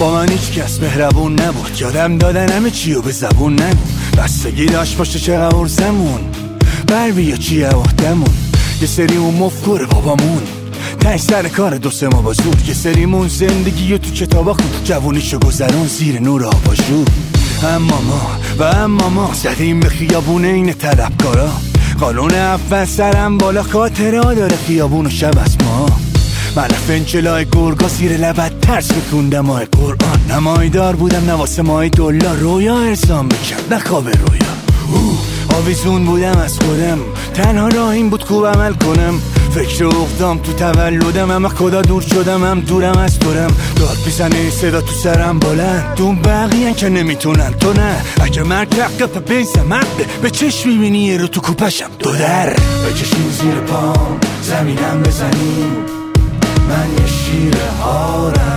با من هیچ کس مهربون نبود، یادم دادن همه چیو به زبون نگو. بستگی داشت باشه چقدر ارزمون، بر بیا چیه وقتمون. یه سری اون مفکور بابامون تای سر کار دو سه ما با زود، یه سریمون زندگی تو کتابا خون، جوونیشو گذرون زیر نور آباژور. اما ما زدیم به خیابون این طلبکارا، قانون اول سرم بالا، خاطره ها داره خیابون و شب از ما. من فنجلای گرگا زیر لبت ترس بکوندم ماه قرآن، نمایدار بودم نواسه ماه دلار، رویا ارسام بکرد نخواب رویا. آویزون بودم از خودم، تنها راهیم بود خوب عمل کنم. فکر اقدام تو تولدم، اما خدا دور شدم، هم دورم از دورم. داد میزنه صدا تو سرم بلند، دون بقیه‌ن که نمیتونن تو نه. اگه مرگ حق بینزم عقله، به چشم میبینی یه رو تو کوپشم دو در. بکشیم زیر پام زمینم بزنیم، من یه شیر هارم،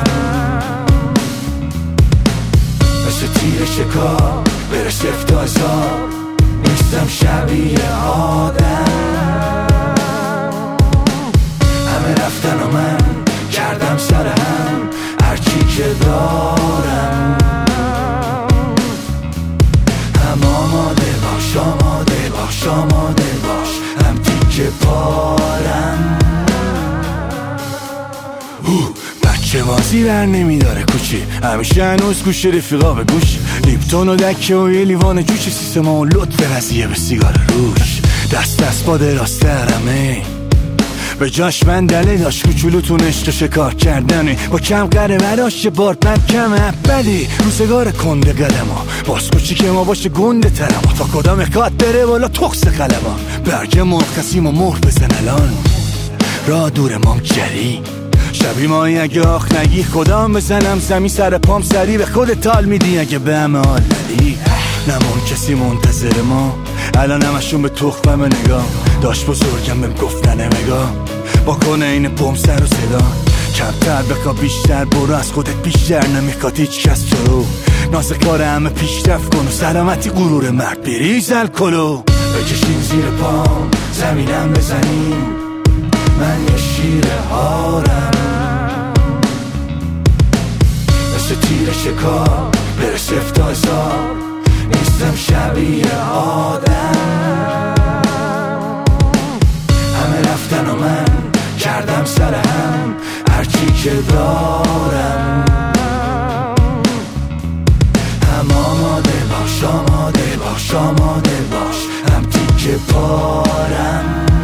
مثل تیر شکار برس افتازار، نیستم شبیه آدم. همه رفتن و من کردم سر هم هرچی که دارم. هم آماده باش آماده باش آماده باش، هم تیکه پارم. بچه بازی بر نمیداره کوچی، همیشه هنوز گوش رفیقا به گوش. لیپتون و دکه و یه لیوان جوش، سیستما و لطف قضیه به سیگار روش. دست با دراسترمه، به جاش من دله داشت کوچولوتون عشق شکار کردنه. با کم قره براش بارد من کم اپدی، روزگار کنده قدما، باز کوچیک ما باشه گنده ترما. تا کدام اکات بره بالا تخص قلما، برگه مرخصیم و مهر بزن الان، را دور مام جری. شبی مایی اگه آخ نگی خودم بزنم زمین سر پام، سری به خود تال میدی اگه به همه حال ندی. نمون کسی منتظر ما، الان همشون به تخمم نگاه. داشت بزرگم بهم گفت نمگاه، با کنه این پم سر و صدا. کمتر بخوا بیشتر برو، از خودت بیشتر نمیخواد هیچ کس تو رو. ناز کار همه پیشرفت کن و سلامتی غرور مرد بریزل کلو. بکشیم زیر پام زمینم بزنیم، من یه شیر هارم، مثل تیر شکار برس افتازار، نیستم شبیه آدم. همه رفتن و من کردم سر هم هرچی که دارم. هم آماده باش آماده باش آماده باش، هم تیکه پارم.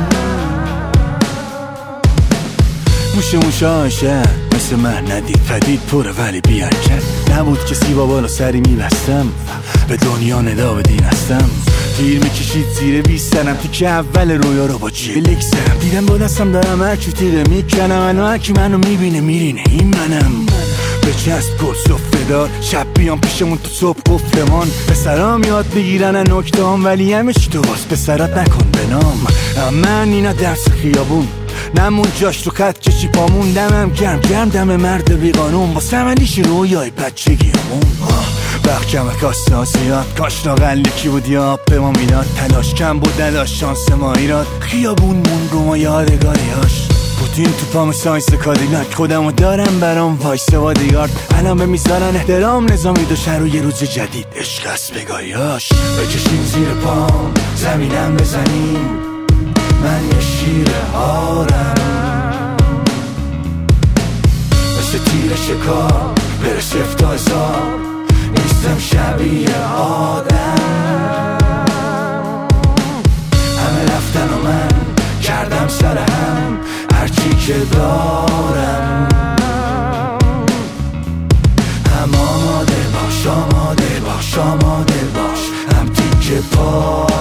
موشه آشه مثل من ندید پدید پره ولی بیارکت نبود کسی با بالا سری میبستم، به دنیا ندا به دین هستم. تیر میکشید زیر 20 سنم، تیکه اول رویا رو با جلک سرم. دیدم با دستم دارم هرچی تیره میکنم، الان هرکی منو میبینه میرینه این منم. به چست گل صفه دار، شب بیام پیشمون تو صبح گفتمان. پسرام یاد بگیرن نکته هم، ولی همه چی تو باز پسرات نکن به نام. من اینا درس خیابون نمون جاش تو خط کشی پامون. دمم گرم دم مرد بیقانون، با سملیش رویای بچگیمون. وقت کم کاسته آسیاد، کاش لاغل یکی بود یا آب به ما میداد. تلاش کم بود نداشت شانس ما ایراد، خیابون مون رو ما یادگاریاش. پوتین تو پام ساینس کادیلاک، خودمو دارم برام وایسته و دیارد. الان به میذارن احترام نظامی دو شهر و یه روز جدید عشق است بگاریاش. بکشیم زیر پام زمینم بزنیم، من یه شیر هارم، مثل تیر شکار برس افتازار، نیستم شبیه آدم. همه رفتن و من کردم سر هم هرچی که دارم. هم آماده باش آماده باش آماده باش، هم تیکه پا